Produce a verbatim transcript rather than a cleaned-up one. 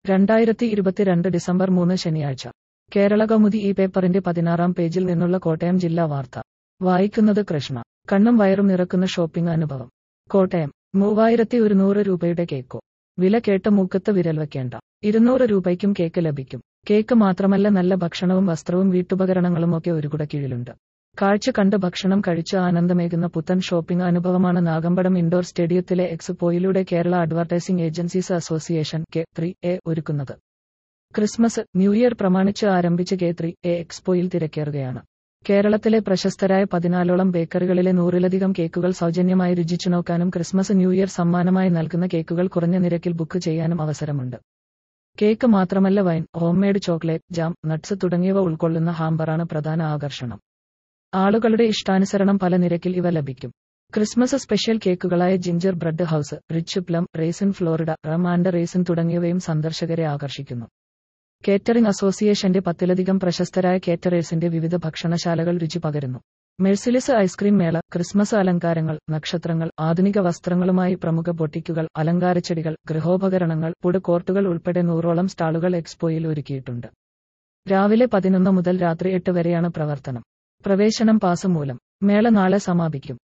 രണ്ടായിരത്തി ഇരുപത്തിരണ്ട് ഡിസംബർ മൂന്ന് ശനിയാഴ്ച കേരളകൗമുദി ഈ പേപ്പറിന്റെ പതിനാറാം പേജിൽ നിന്നുള്ള കോട്ടയം ജില്ലാ വാർത്ത വായിക്കുന്നത് കൃഷ്ണ. കണ്ണും വയറും നിറക്കുന്ന ഷോപ്പിംഗ് അനുഭവം. കോട്ടയം. മൂവായിരത്തി ഒരുന്നൂറ് രൂപയുടെ കേക്കോ? വില കേട്ട് മൂക്കത്ത് വിരൽ വെക്കേണ്ട. ഇരുന്നൂറ് രൂപയ്ക്കും കേക്ക് ലഭിക്കും. കേക്ക് മാത്രമല്ല, നല്ല ഭക്ഷണവും വസ്ത്രവും വീട്ടുപകരണങ്ങളുമൊക്കെ ഒരു കുടക്കീഴിലുണ്ട്. കാഴ്ച കണ്ട് ഭക്ഷണം കഴിച്ച് ആനന്ദമേകുന്ന പുത്തൻ ഷോപ്പിംഗ് അനുഭവമാണ് നാഗമ്പടം ഇൻഡോർ സ്റ്റേഡിയത്തിലെ എക്സ്പോയിലൂടെ Kerala advertising agencies association K three A ഒരുക്കുന്നത്. ക്രിസ്മസ്, ന്യൂ ഇയർ പ്രമാണിച്ച് ആരംഭിച്ച കെ ത്രീ എ എക്സ്പോയിൽ തിരക്കേറുകയാണ്. കേരളത്തിലെ പ്രശസ്തരായ പതിനാലോളം ബേക്കറികളിലെ നൂറിലധികം കേക്കുകൾ സൗജന്യമായി രുചിച്ചു നോക്കാനും ക്രിസ്മസ്, ന്യൂ ഇയർ സമ്മാനമായി നൽകുന്ന കേക്കുകൾ കുറഞ്ഞ നിരക്കിൽ ബുക്ക് ചെയ്യാനും അവസരമുണ്ട്. കേക്ക് മാത്രമല്ല, wine, homemade chocolate, jam, nuts തുടങ്ങിയവ ഉൾക്കൊള്ളുന്ന ഹാമ്പറാണ് പ്രധാന ആകർഷണം. ആളുകളുടെ ഇഷ്ടാനുസരണം പല നിരക്കിൽ ഇവ ലഭിക്കും. ക്രിസ്മസ് സ്പെഷ്യൽ കേക്കുകളായ ginger bread house, rich plum, raisin Florida, rum and raisin തുടങ്ങിയവയും സന്ദർശകരെ ആകർഷിക്കുന്നു. കേറ്ററിംഗ് അസോസിയേഷന്റെ പത്തിലധികം പ്രശസ്തരായ കേറ്ററേഴ്സിന്റെ വിവിധ ഭക്ഷണശാലകൾ രുചി പകരുന്നു. മെഴ്സിലിസ് ഐസ്ക്രീം മേള, ക്രിസ്മസ് അലങ്കാരങ്ങൾ, നക്ഷത്രങ്ങൾ, ആധുനിക വസ്ത്രങ്ങളുമായി പ്രമുഖ ബൊട്ടിക്കുകൾ, അലങ്കാരച്ചെടികൾ, ഗൃഹോപകരണങ്ങൾ, ഫുഡ് കോർട്ടുകൾ ഉൾപ്പെടെ നൂറോളം സ്റ്റാളുകൾ എക്സ്പോയിൽ ഒരുക്കിയിട്ടുണ്ട്. രാവിലെ പതിനൊന്ന് മുതൽ രാത്രി എട്ട് വരെയാണ് പ്രവർത്തനം. പ്രവേശനം പാസ് മൂലം. മേള നാളെ സമാപിക്കും.